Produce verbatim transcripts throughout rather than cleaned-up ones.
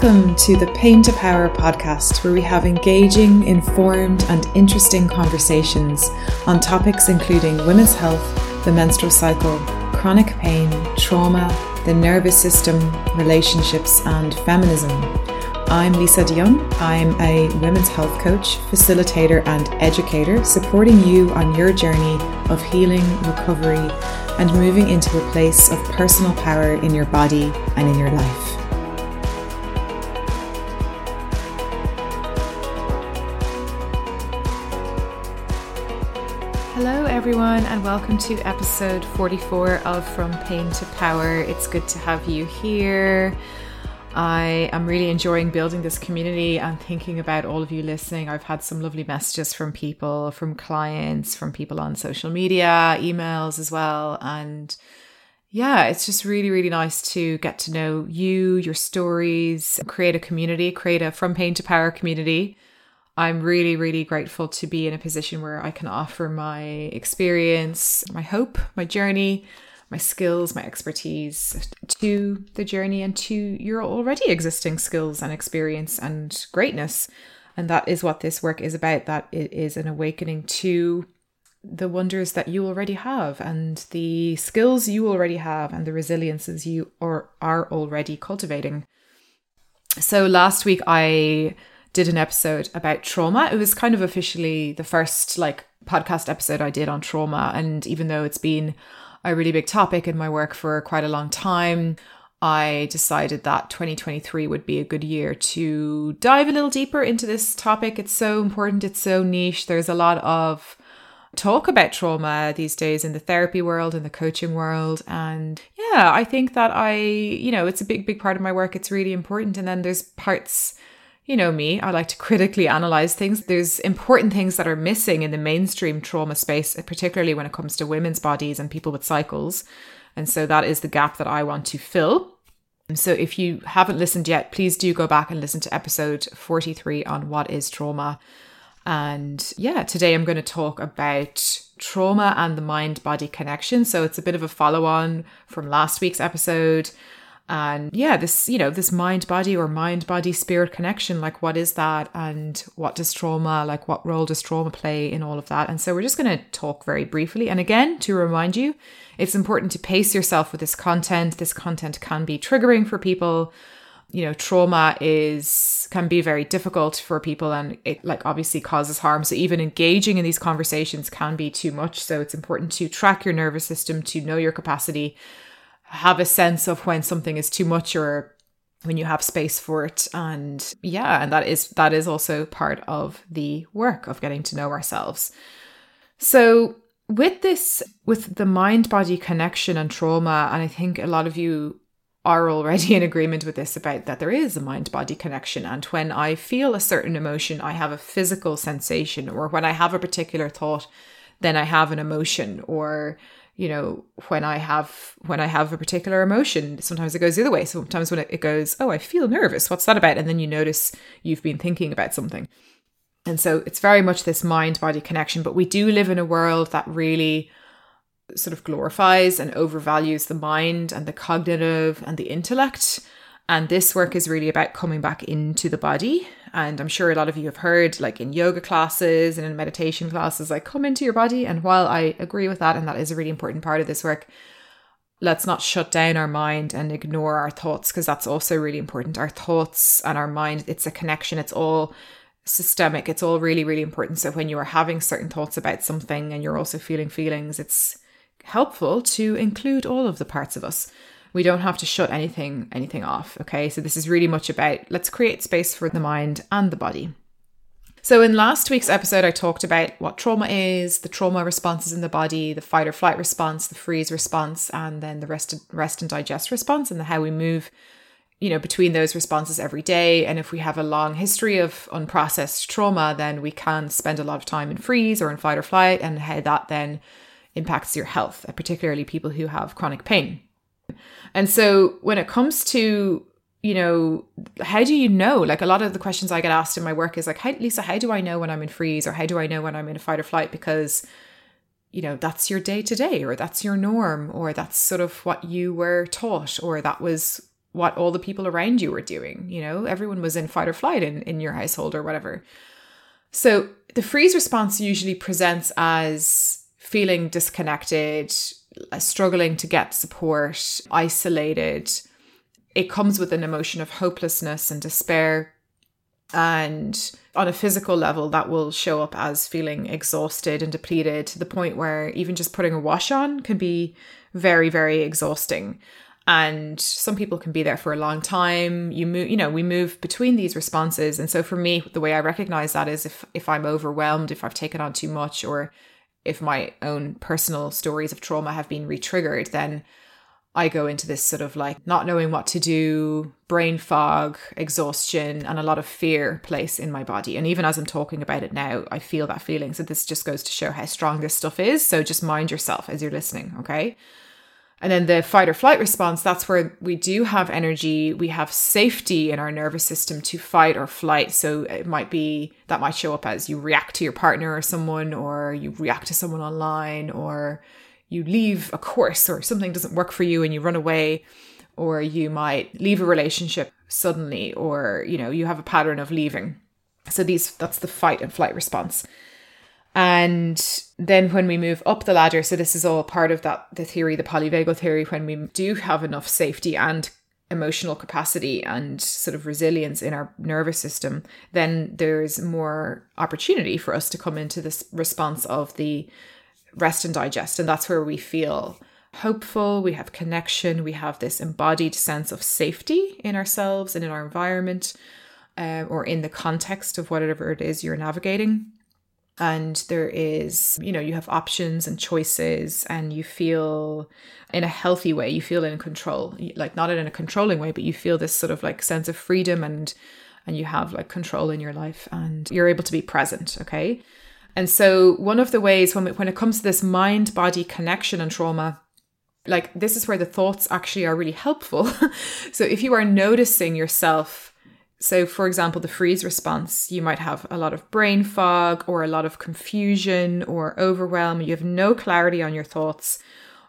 Welcome to the Pain to Power podcast, where we have engaging, informed and interesting conversations on topics including women's health, the menstrual cycle, chronic pain, trauma, the nervous system, relationships and feminism. I'm Lisa de Jong. I'm a women's health coach, facilitator and educator, supporting you on your journey of healing, recovery and moving into a place of personal power in your body and in your life. Hello everyone and welcome to episode forty-four of From Pain to Power. It's good to have you here. I am really enjoying building this community and thinking about all of you listening. I've had some lovely messages from people, from clients, from people on social media, emails as well. And yeah, it's just really, really nice to get to know you, your stories, create a community, create a From Pain to Power community. I'm really, really grateful to be in a position where I can offer my experience, my hope, my journey, my skills, my expertise to the journey and to your already existing skills and experience and greatness. And that is what this work is about, that it is an awakening to the wonders that you already have and the skills you already have and the resiliences you are, are already cultivating. So last week I did an episode about trauma. It was kind of officially the first like podcast episode I did on trauma. And even though it's been a really big topic in my work for quite a long time, I decided that twenty twenty-three would be a good year to dive a little deeper into this topic. It's so important. It's so niche. There's a lot of talk about trauma these days in the therapy world, in the coaching world. And yeah, I think that I, you know, it's a big, big part of my work. It's really important. And then there's parts, you know me, I like to critically analyze things. There's important things that are missing in the mainstream trauma space, particularly when it comes to women's bodies and people with cycles. And so that is the gap that I want to fill. So if you haven't listened yet, please do go back and listen to episode forty-three on what is trauma. And yeah, today I'm going to talk about trauma and the mind-body connection. So it's a bit of a follow-on from last week's episode. And yeah, this, you know, this mind-body or mind-body-spirit connection, like what is that? And what does trauma, like what role does trauma play in all of that? And so we're just going to talk very briefly. And again, to remind you, it's important to pace yourself with this content. This content can be triggering for people. You know, trauma is, can be very difficult for people and it like obviously causes harm. So even engaging in these conversations can be too much. So it's important to track your nervous system, to know your capacity, have a sense of when something is too much or when you have space for it. And yeah, and that is that is also part of the work of getting to know ourselves. So with this, with the mind-body connection and trauma, and I think a lot of you are already in agreement with this about that there is a mind-body connection. And when I feel a certain emotion, I have a physical sensation, or when I have a particular thought, then I have an emotion. Or you know, when I have when I have a particular emotion, sometimes it goes the other way. Sometimes when it, it goes, oh, I feel nervous. What's that about? And then you notice you've been thinking about something. And so it's very much this mind-body connection. But we do live in a world that really sort of glorifies and overvalues the mind and the cognitive and the intellect. And this work is really about coming back into the body. And I'm sure a lot of you have heard, like in yoga classes and in meditation classes, like come into your body. And while I agree with that, and that is a really important part of this work, let's not shut down our mind and ignore our thoughts, because that's also really important. Our thoughts and our mind, it's a connection. It's all systemic. It's all really, really important. So when you are having certain thoughts about something and you're also feeling feelings, it's helpful to include all of the parts of us. We don't have to shut anything, anything off. Okay. So this is really much about, let's create space for the mind and the body. So in last week's episode, I talked about what trauma is, the trauma responses in the body, the fight or flight response, the freeze response, and then the rest, rest and digest response, and how we move, you know, between those responses every day. And if we have a long history of unprocessed trauma, then we can spend a lot of time in freeze or in fight or flight, and how that then impacts your health, particularly people who have chronic pain. And so when it comes to, you know, how do you know? Like a lot of the questions I get asked in my work is like, hey, Lisa, how do I know when I'm in freeze? Or how do I know when I'm in a fight or flight? Because, you know, that's your day to day, or that's your norm, or that's sort of what you were taught, or that was what all the people around you were doing. You know, everyone was in fight or flight in, in your household or whatever. So the freeze response usually presents as feeling disconnected, struggling to get support, isolated. It comes with an emotion of hopelessness and despair. And on a physical level, that will show up as feeling exhausted and depleted, to the point where even just putting a wash on can be very, very exhausting. And some people can be there for a long time. You move, you know, we move between these responses. And so for me, the way I recognize that is if, if I'm overwhelmed, if I've taken on too much, or if my own personal stories of trauma have been re-triggered, then I go into this sort of like not knowing what to do, brain fog, exhaustion, and a lot of fear place in my body. And even as I'm talking about it now, I feel that feeling. So this just goes to show how strong this stuff is. So just mind yourself as you're listening, okay? And then the fight or flight response, that's where we do have energy. We have safety in our nervous system to fight or flight. So it might be, that might show up as you react to your partner or someone, or you react to someone online, or you leave a course, or something doesn't work for you and you run away, or you might leave a relationship suddenly, or, you know, you have a pattern of leaving. So these, that's the fight and flight response. And then when we move up the ladder, so this is all part of that, the theory, the polyvagal theory, when we do have enough safety and emotional capacity and sort of resilience in our nervous system, then there's more opportunity for us to come into this response of the rest and digest. And that's where we feel hopeful, we have connection, we have this embodied sense of safety in ourselves and in our environment, uh, or in the context of whatever it is you're navigating. And there is, you know, you have options and choices, and you feel in a healthy way, you feel in control, like not in a controlling way, but you feel this sort of like sense of freedom, and and you have like control in your life, and you're able to be present, okay? And so one of the ways when, when it comes to this mind-body connection and trauma, like this is where the thoughts actually are really helpful. So if you are noticing yourself, so for example, the freeze response, you might have a lot of brain fog or a lot of confusion or overwhelm. You have no clarity on your thoughts,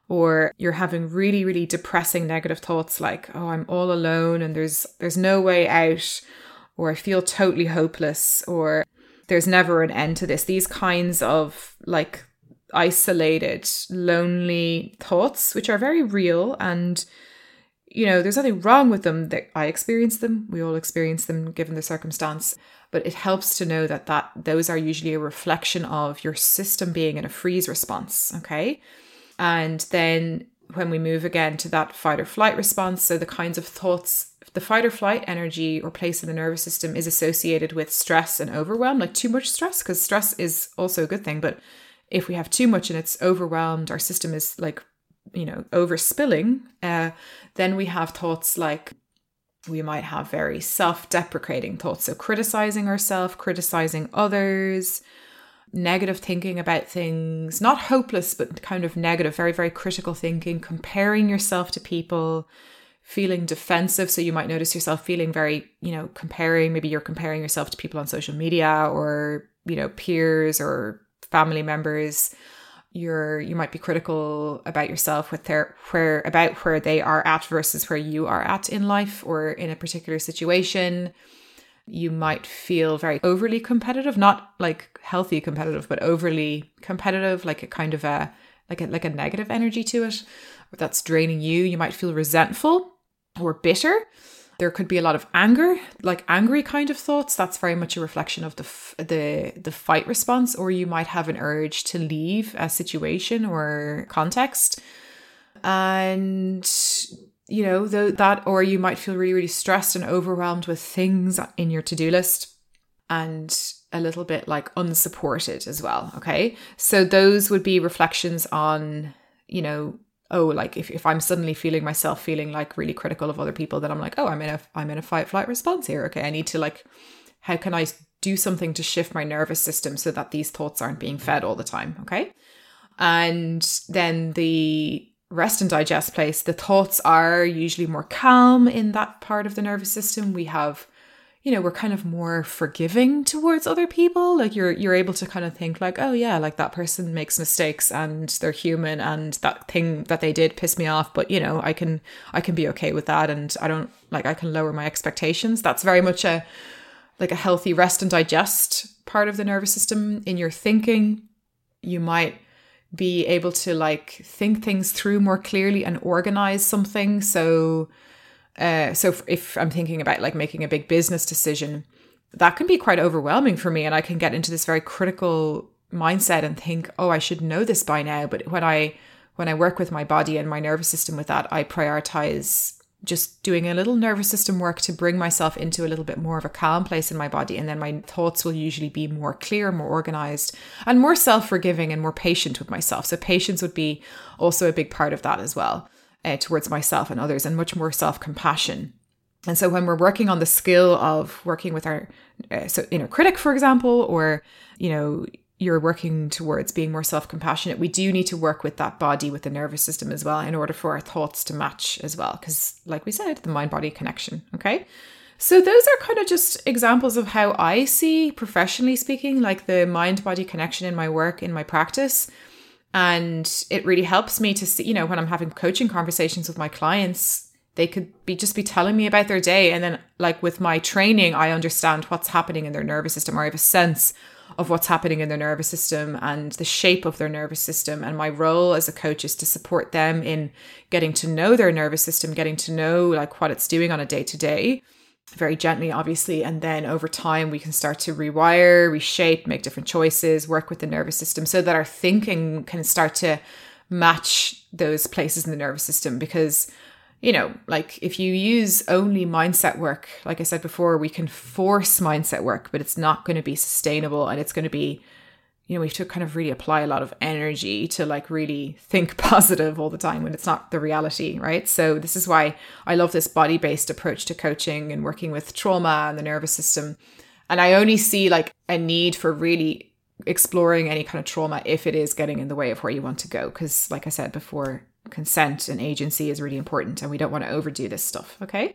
or you're having really, really depressing negative thoughts like, oh, I'm all alone and there's there's no way out, or I feel totally hopeless, or there's never an end to this. These kinds of like isolated, lonely thoughts, which are very real, and you know, there's nothing wrong with them. That I experience them. We all experience them given the circumstance. But it helps to know that, that those are usually a reflection of your system being in a freeze response. Okay. And then when we move again to that fight or flight response, so the kinds of thoughts, the fight or flight energy or place in the nervous system is associated with stress and overwhelm, like too much stress, because stress is also a good thing. But if we have too much and it's overwhelmed, our system is like, you know, overspilling, uh, then we have thoughts like, we might have very self-deprecating thoughts. So criticizing ourselves, criticizing others, negative thinking about things, not hopeless, but kind of negative, very, very critical thinking, comparing yourself to people, feeling defensive. So you might notice yourself feeling very, you know, comparing, maybe you're comparing yourself to people on social media, or, you know, peers or family members. You're, you might be critical about yourself with their, where, about where they are at versus where you are at in life or in a particular situation. You might feel very overly competitive, not like healthy competitive, but overly competitive, like a kind of a, like a, like a negative energy to it that's draining you. You might feel resentful or bitter. There could be a lot of anger, like angry kind of thoughts. That's very much a reflection of the f- the the fight response. Or you might have an urge to leave a situation or context. And, you know, the, that, or you might feel really, really stressed and overwhelmed with things in your to-do list, and a little bit like unsupported as well. Okay. So those would be reflections on, you know, oh, like if, if I'm suddenly feeling myself feeling like really critical of other people, then I'm like, oh, I'm in a, I'm in a fight flight response here. Okay. I need to like, how can I do something to shift my nervous system so that these thoughts aren't being fed all the time? Okay. And then the rest and digest place, the thoughts are usually more calm in that part of the nervous system. We have, you know, we're kind of more forgiving towards other people. Like you're you're able to kind of think like, oh yeah, like that person makes mistakes and they're human and that thing that they did pissed me off, but you know, I can I can be okay with that, and I don't like I can lower my expectations. That's very much a like a healthy rest and digest part of the nervous system in your thinking. You might be able to like think things through more clearly and organize something. So Uh, so if I'm thinking about like making a big business decision, that can be quite overwhelming for me. And I can get into this very critical mindset and think, oh, I should know this by now. But when I, when I work with my body and my nervous system with that, I prioritize just doing a little nervous system work to bring myself into a little bit more of a calm place in my body. And then my thoughts will usually be more clear, more organized, and more self-forgiving and more patient with myself. So patience would be also a big part of that as well. Uh, towards myself and others, and much more self-compassion. And so when we're working on the skill of working with our uh, so inner critic, for example, or, you know, you're working towards being more self-compassionate, we do need to work with that body, with the nervous system as well, in order for our thoughts to match as well. Because like we said, the mind-body connection. Okay. So those are kind of just examples of how I see, professionally speaking, like the mind-body connection in my work, in my practice. And it really helps me to see, you know, when I'm having coaching conversations with my clients, they could be just be telling me about their day. And then like with my training, I understand what's happening in their nervous system, or I have a sense of what's happening in their nervous system and the shape of their nervous system. And my role as a coach is to support them in getting to know their nervous system, getting to know like what it's doing on a day to day, very gently, obviously. And then over time, we can start to rewire, reshape, make different choices, work with the nervous system so that our thinking can start to match those places in the nervous system. Because, you know, like if you use only mindset work, like I said before, we can force mindset work, but it's not going to be sustainable. And it's going to be, you know, we have to kind of really apply a lot of energy to like really think positive all the time when it's not the reality, right? So this is why I love this body-based approach to coaching and working with trauma and the nervous system. And I only see like a need for really exploring any kind of trauma if it is getting in the way of where you want to go. Because like I said before, consent and agency is really important, and we don't want to overdo this stuff, okay?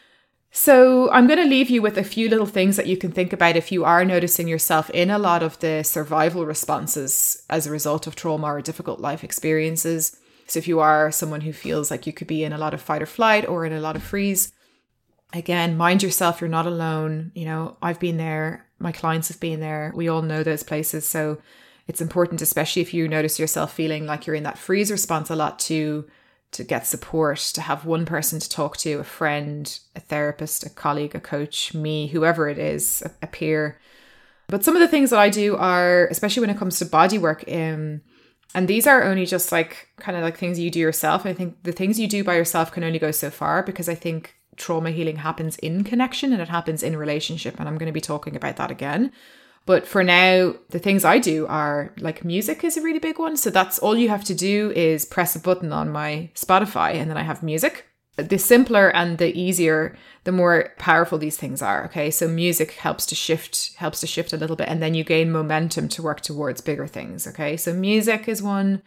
So I'm going to leave you with a few little things that you can think about if you are noticing yourself in a lot of the survival responses as a result of trauma or difficult life experiences. So if you are someone who feels like you could be in a lot of fight or flight or in a lot of freeze, again, mind yourself, you're not alone. You know, I've been there. My clients have been there. We all know those places. So it's important, especially if you notice yourself feeling like you're in that freeze response a lot, to to get support, to have one person to talk to, a friend, a therapist, a colleague, a coach, me, whoever it is, a, a peer. But some of the things that I do are, especially when it comes to body work, um, and these are only just like kind of like things you do yourself. I think the things you do by yourself can only go so far, because I think trauma healing happens in connection and it happens in relationship. And I'm going to be talking about that again. But for now, the things I do are like music is a really big one. So that's all you have to do is press a button on my Spotify and then I have music. The simpler and the easier, the more powerful these things are. Okay. So music helps to shift, helps to shift a little bit, and then you gain momentum to work towards bigger things. Okay. So music is one.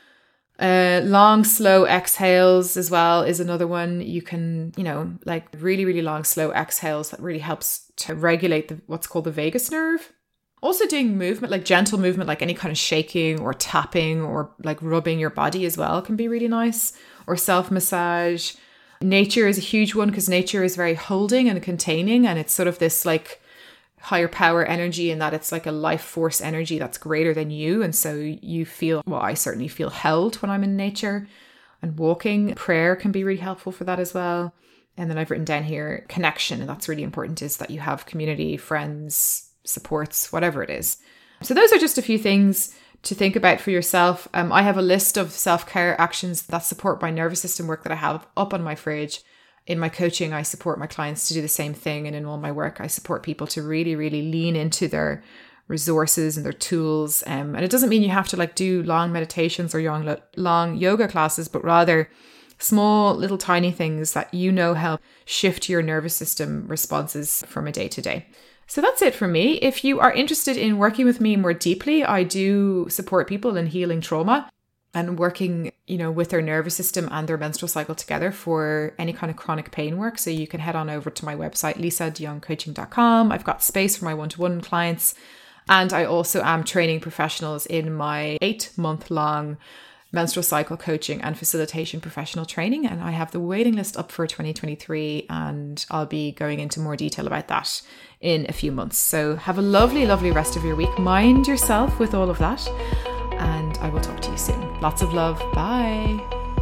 Uh, long, slow exhales as well is another one. You can, you know, like really, really long, slow exhales that really helps to regulate the, what's called the vagus nerve. Also doing movement, like gentle movement, like any kind of shaking or tapping or like rubbing your body as well can be really nice. Or self-massage. Nature is a huge one because nature is very holding and containing, and it's sort of this like higher power energy in that it's like a life force energy that's greater than you. And so you feel, well, I certainly feel held when I'm in nature. And walking, prayer can be really helpful for that as well. And then I've written down here, connection. And that's really important, is that you have community, friends, supports, whatever it is. So those are just a few things to think about for yourself. Um, I have a list of self-care actions that support my nervous system work that I have up on my fridge. In my coaching, I support my clients to do the same thing. And in all my work, I support people to really, really lean into their resources and their tools. Um, and it doesn't mean you have to like do long meditations or long, long yoga classes, but rather small, little, tiny things that you know help shift your nervous system responses from a day to day. So that's it for me. If you are interested in working with me more deeply, I do support people in healing trauma. and working, you know, with their nervous system and their menstrual cycle together for any kind of chronic pain work. So you can head on over to my website, lisa de jong coaching dot com. I've got space for my one-to-one clients. And I also am training professionals in my eight month long menstrual cycle coaching and facilitation professional training. And I have the waiting list up for twenty twenty-three, and I'll be going into more detail about that in a few months. So have a lovely, lovely rest of your week. Mind yourself with all of that. And I will talk to you soon. Lots of love. Bye.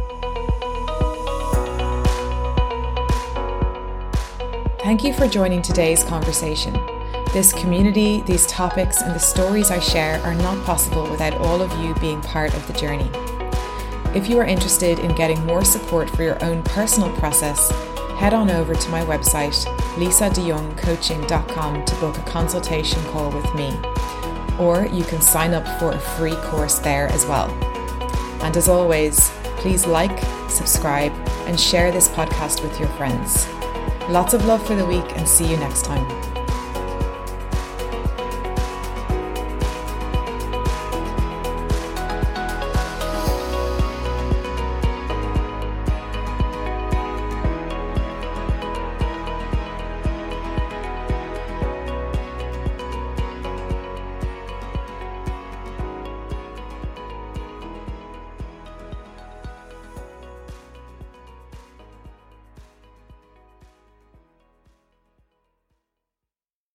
Thank you for joining today's conversation. This community, these topics, and the stories I share are not possible without all of you being part of the journey. If you are interested in getting more support for your own personal process, head on over to my website, lisa de jong coaching dot com, to book a consultation call with me. Or you can sign up for a free course there as well. And as always, please like, subscribe, and share this podcast with your friends. Lots of love for the week, and see you next time.